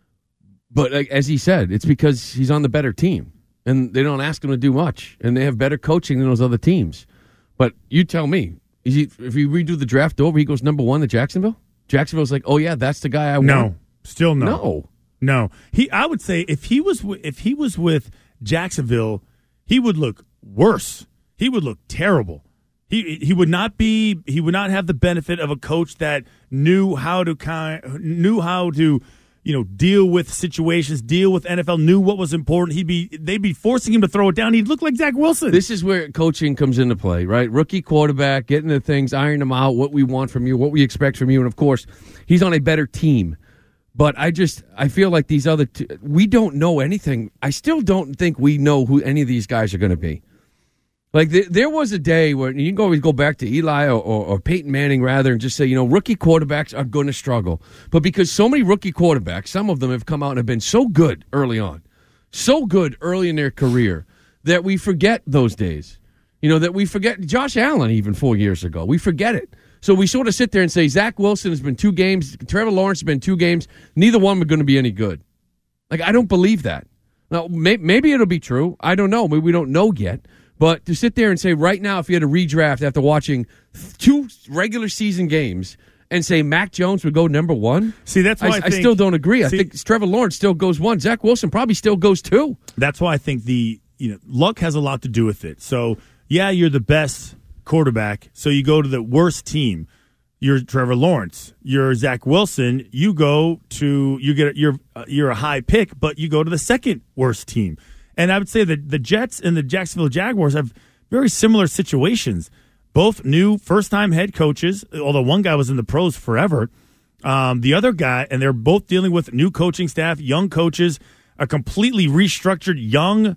But like, as he said, it's because he's on the better team. And they don't ask him to do much. And they have better coaching than those other teams. But you tell me, is he, if we redo the draft over, he goes number one to Jacksonville? Jacksonville's like, oh, yeah, that's the guy I want. No, still no. No. No. He I would say if he was wi- if he was with Jacksonville, he would look worse. He would look terrible. He he would not be he would not have the benefit of a coach that knew how to kind knew how to you know deal with situations, deal with N F L, knew what was important. He'd be they'd be forcing him to throw it down. He'd look like Zach Wilson. This is where coaching comes into play, right? Rookie quarterback, getting the things, iron them out, what we want from you, what we expect from you, and of course, he's on a better team. But I just I feel like these other two, we don't know anything. I still don't think we know who any of these guys are going to be. Like, th- there was a day where you can always go back to Eli or, or, or Peyton Manning, rather, and just say, you know, rookie quarterbacks are going to struggle. But because so many rookie quarterbacks, some of them have come out and have been so good early on, so good early in their career, that we forget those days. You know, that we forget Josh Allen even four years ago. We forget it. So we sort of sit there and say, Zach Wilson has been two games, Trevor Lawrence has been two games, neither one are going to be any good. Like, I don't believe that. Now, may- maybe it'll be true. I don't know. Maybe we don't know yet. But to sit there and say right now, if you had a redraft after watching two regular season games and say Mac Jones would go number one, see, that's why I, I, think, I still don't agree. I see, think Trevor Lawrence still goes one. Zach Wilson probably still goes two. That's why I think the you know luck has a lot to do with it. So yeah, you're the best quarterback, so you go to the worst team. You're Trevor Lawrence. You're Zach Wilson. You go to you get you're uh, you're a high pick, but you go to the second worst team. And I would say that the Jets and the Jacksonville Jaguars have very similar situations. Both new first-time head coaches, although one guy was in the pros forever. Um, the other guy, and they're both dealing with new coaching staff, young coaches, a completely restructured young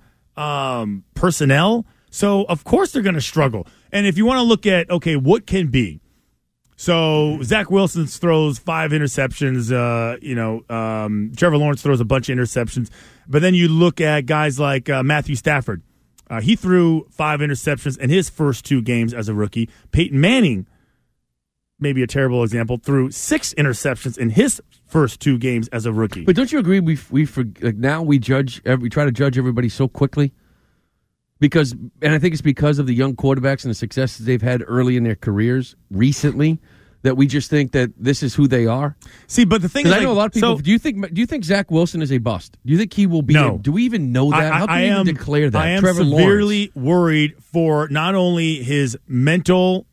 um, personnel. So, of course, they're going to struggle. And if you want to look at, okay, what can be? So Zach Wilson throws five interceptions. Uh, you know, um, Trevor Lawrence throws a bunch of interceptions. But then you look at guys like uh, Matthew Stafford. Uh, he threw five interceptions in his first two games as a rookie. Peyton Manning, maybe a terrible example, threw six interceptions in his first two games as a rookie. But don't you agree? We we for, like now we judge. We try to judge everybody so quickly because, and I think it's because of the young quarterbacks and the successes they've had early in their careers recently. that we just think that this is who they are? See, but the thing is, I know like, a lot of people. so- do you think? Do you think Zach Wilson is a bust? Do you think he will be? No. a- do we even know that? I, How can I we am, even declare that? I am Trevor severely Lawrence. worried for not only his mental,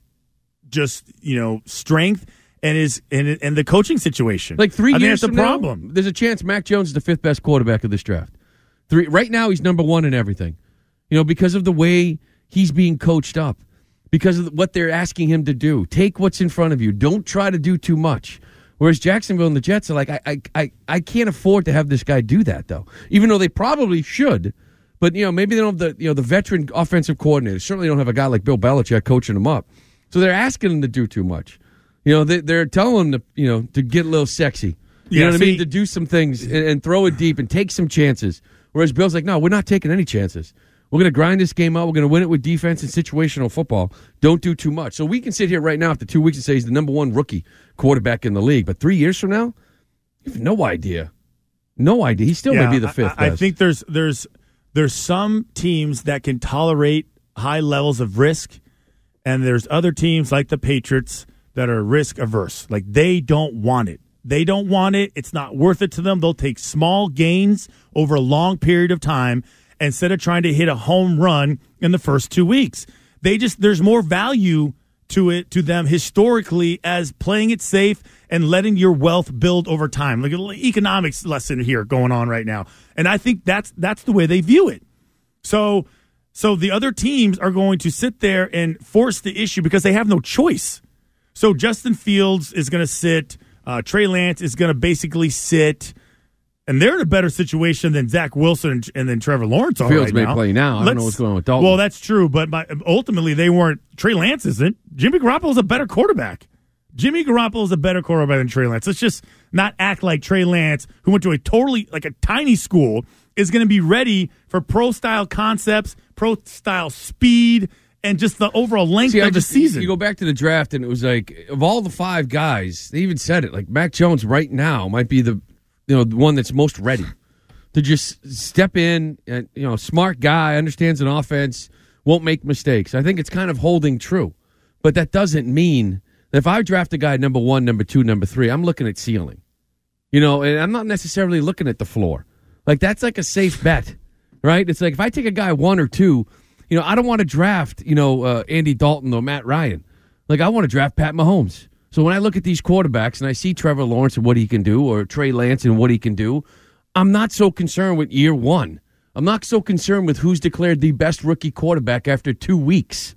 just you know, strength and his and and the coaching situation. Like three I think years that's from the now, problem. there's a chance Mac Jones is the fifth best quarterback of this draft. Three right now, he's number one in everything. You know, because of the way he's being coached up, because of what they're asking him to do. Take what's in front of you. Don't try to do too much. Whereas Jacksonville and the Jets are like, I, I, I, I can't afford to have this guy do that, though. Even though they probably should, but you know, maybe they don't have the you know the veteran offensive coordinator. Certainly don't have a guy like Bill Belichick coaching them up. So they're asking him to do too much. You know, they, they're telling him to you know to get a little sexy. You Yeah, know what see- I mean? To do some things and, and throw it deep and take some chances. Whereas Bill's like, no, we're not taking any chances. We're going to grind this game out. We're going to win it with defense and situational football. Don't do too much. So we can sit here right now after two weeks and say he's the number one rookie quarterback in the league. But three years from now, you have no idea. No idea. He still Yeah, may be the fifth I, I best. think there's there's there's some teams that can tolerate high levels of risk, and there's other teams like the Patriots that are risk averse. Like they don't want it. They don't want it. It's not worth it to them. They'll take small gains over a long period of time instead of trying to hit a home run in the first two weeks. They just there's more value to it to them historically as playing it safe and letting your wealth build over time. Like an economics lesson here going on right now. And I think that's that's the way they view it. So so the other teams are going to sit there and force the issue because they have no choice. So Justin Fields is going to sit. Uh, Trey Lance is going to basically sit. And they're in a better situation than Zach Wilson and, and then Trevor Lawrence are Fields right may now. play now. I don't know Let's- what's going on with Dalton. Well, that's true, but my, ultimately they weren't. Trey Lance isn't. Jimmy Garoppolo is a better quarterback. Jimmy Garoppolo is a better quarterback than Trey Lance. Let's just not act like Trey Lance, who went to a totally like a tiny school, is going to be ready for pro style concepts, pro style speed, and just the overall length See, I of the just, season. You go back to the draft, and it was like, of all the five guys, they even said it, like Mac Jones right now might be the you know the one that's most ready to just step in, and you know, smart guy, understands an offense, won't make mistakes. I think it's kind of holding true. But that doesn't mean that if I draft a guy number one, number two, number three, I'm looking at ceiling. You know, and I'm not necessarily looking at the floor. Like, that's like a safe bet, right? It's like if I take a guy one or two, you know, I don't want to draft, you know, uh, Andy Dalton or Matt Ryan. Like, I want to draft Pat Mahomes. So when I look at these quarterbacks and I see Trevor Lawrence and what he can do, or Trey Lance and what he can do, I'm not so concerned with year one. I'm not so concerned with who's declared the best rookie quarterback after two weeks.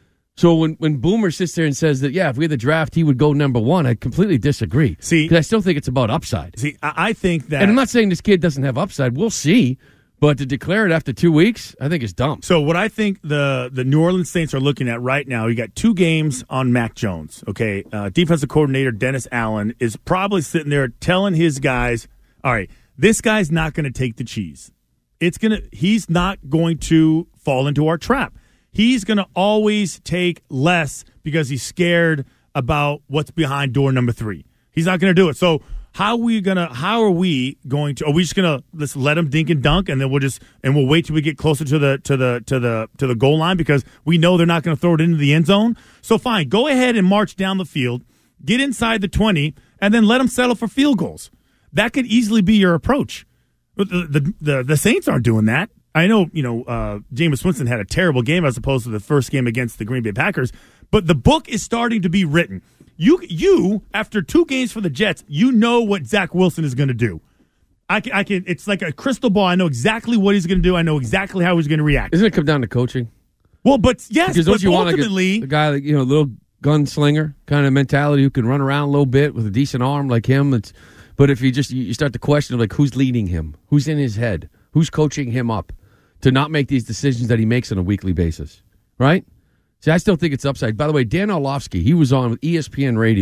So when, when Boomer sits there and says that, yeah, if we had the draft, he would go number one, I completely disagree. See, because I still think it's about upside. See, I I think that, and I'm not saying this kid doesn't have upside. We'll see. But to declare it after two weeks, I think is dumb. So what I think the the New Orleans Saints are looking at right now, you got two games on Mac Jones. Okay, uh, defensive coordinator Dennis Allen is probably sitting there telling his guys, "All right, this guy's not going to take the cheese. It's gonna. He's not going to fall into our trap. He's going to always take less because he's scared about what's behind door number three. He's not going to do it. So." How are we gonna? How are we going to? Are we just gonna let's let him dink and dunk, and then we'll just and we'll wait till we get closer to the to the to the to the goal line because we know they're not going to throw it into the end zone. So fine, go ahead and march down the field, get inside the twenty, and then let them settle for field goals. That could easily be your approach. But the the the, the Saints aren't doing that. I know you know uh, Jameis Winston had a terrible game as opposed to the first game against the Green Bay Packers, but the book is starting to be written. You, you, after two games for the Jets, you know what Zach Wilson is going to do. I can, I can. It's like a crystal ball. I know exactly what he's going to do. I know exactly how he's going to react. Doesn't it come down to coaching? Well, but yes, because but don't you ultimately, want like a, a guy like you know, a little gunslinger kind of mentality who can run around a little bit with a decent arm like him. It's, but if you just you start to question like who's leading him, who's in his head, who's coaching him up to not make these decisions that he makes on a weekly basis, right? See, I still think it's upside. By the way, Dan Orlovsky, he was on with E S P N Radio,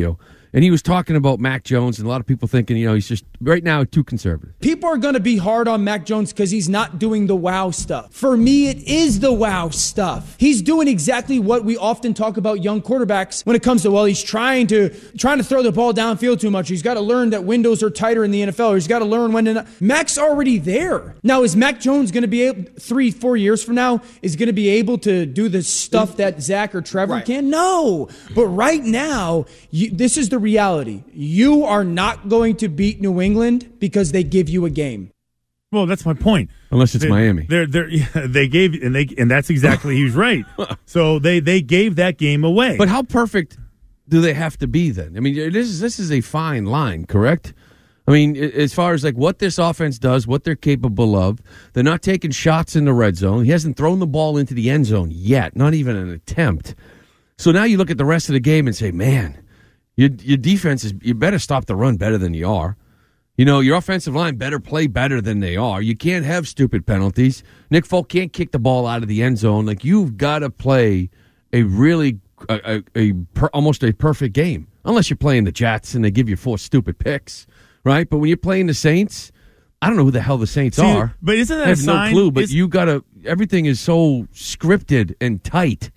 And he was talking about Mac Jones, and a lot of people thinking, you know, he's just right now too conservative. People are going to be hard on Mac Jones because he's not doing the wow stuff. For me, it is the wow stuff. He's doing exactly what we often talk about young quarterbacks when it comes to, well, he's trying to trying to throw the ball downfield too much. He's got to learn that windows are tighter in the N F L. He's got to learn when to not. Mac's already there. Now, is Mac Jones going to be able, three, four years from now, is going to be able to do the stuff that Zach or Trevor right. can? No. But right now, you, this is the reality. You are not going to beat New England because they give you a game. Well, that's my point. Unless it's they're, Miami. They're, they're, yeah, they gave, and they, and that's exactly, he was right. So they, they gave that game away. But how perfect do they have to be then? I mean, this is, this is a fine line, correct? I mean, as far as like what this offense does, what they're capable of, they're not taking shots in the red zone. He hasn't thrown the ball into the end zone yet, not even an attempt. So now you look at the rest of the game and say, man, Your your defense is, you better stop the run better than you are. You know, your offensive line better play better than they are. You can't have stupid penalties. Nick Folk can't kick the ball out of the end zone. Like, you've got to play a really, a, a, a per, almost a perfect game. Unless you're playing the Jets and they give you four stupid picks, right? But when you're playing the Saints, I don't know who the hell the Saints See, are. But isn't that I have a sign? no clue, but is, you got to, everything is so scripted and tight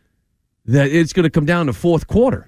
that it's going to come down to fourth quarter.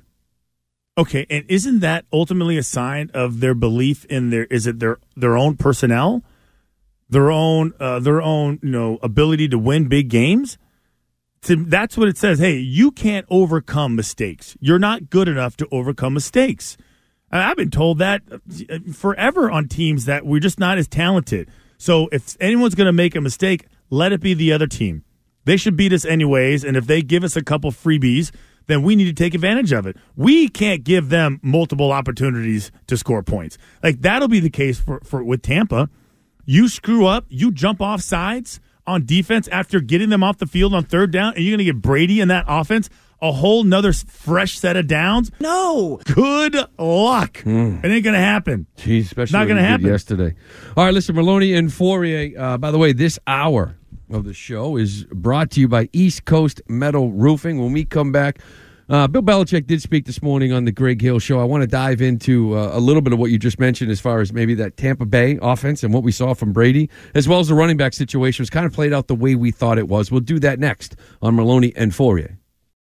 Okay, and isn't that ultimately a sign of their belief in their? Is it their their own personnel, their own uh, their own you know ability to win big games? To, that's what it says. Hey, you can't overcome mistakes. You're not good enough to overcome mistakes. And I've been told that forever on teams that we're just not as talented. So if anyone's going to make a mistake, let it be the other team. They should beat us anyways, and if they give us a couple freebies, then we need to take advantage of it. We can't give them multiple opportunities to score points. Like, that'll be the case for, for with Tampa. You screw up, you jump off sides on defense after getting them off the field on third down, and you're going to get Brady in that offense a whole nother fresh set of downs? No. Good luck. Mm. It ain't going to happen. Jeez, especially not going to happen. Yesterday. All right, listen, Maloney and Fourier. Uh, by the way, this hour of the show is brought to you by East Coast Metal Roofing. When we come back, uh, Bill Belichick did speak this morning on the Greg Hill Show. I want to dive into uh, a little bit of what you just mentioned as far as maybe that Tampa Bay offense and what we saw from Brady, as well as the running back situation was kind of played out the way we thought it was. We'll do that next on Maloney and Fourier.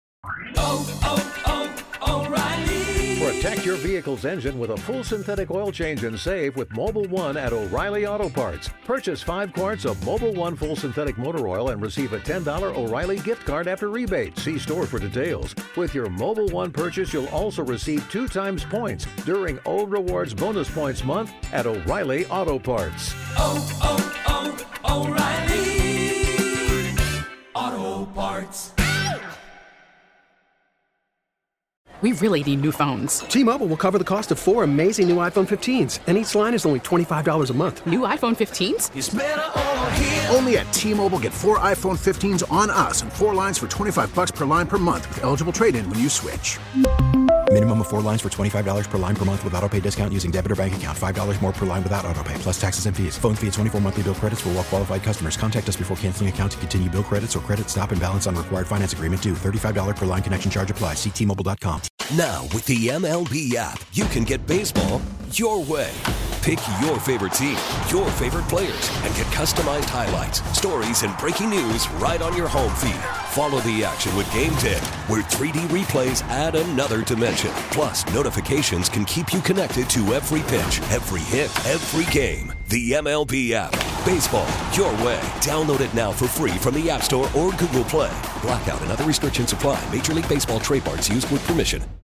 Oh, oh, oh, O'Reilly. Protect your vehicle's engine with a full synthetic oil change and save with Mobil one at O'Reilly Auto Parts. Purchase five quarts of Mobil one full synthetic motor oil and receive a ten dollars O'Reilly gift card after rebate. See store for details. With your Mobil one purchase, you'll also receive two times points during O Rewards Bonus Points Month at O'Reilly Auto Parts. Oh, oh, oh, O'Reilly Auto Parts. We really need new phones. T-Mobile will cover the cost of four amazing new iPhone fifteens, and each line is only twenty-five dollars a month. New iPhone fifteens? It's better over here. Only at T-Mobile, get four iPhone fifteens on us and four lines for twenty-five dollars per line per month with eligible trade-in when you switch. Minimum of four lines for twenty-five dollars per line per month with autopay discount using debit or bank account. five dollars more per line without autopay, plus taxes and fees. Phone fee at twenty-four monthly bill credits for well-qualified customers. Contact us before canceling account to continue bill credits or credit stop and balance on required finance agreement due. thirty-five dollars per line connection charge applies. See T Mobile dot com. Now, with the M L B app, you can get baseball your way. Pick your favorite team, your favorite players, and get customized highlights, stories, and breaking news right on your home feed. Follow the action with Game ten, where three D replays add another dimension. Plus, notifications can keep you connected to every pitch, every hit, every game. The M L B app. Baseball your way. Download it now for free from the App Store or Google Play. Blackout and other restrictions apply. Major League Baseball trademarks used with permission.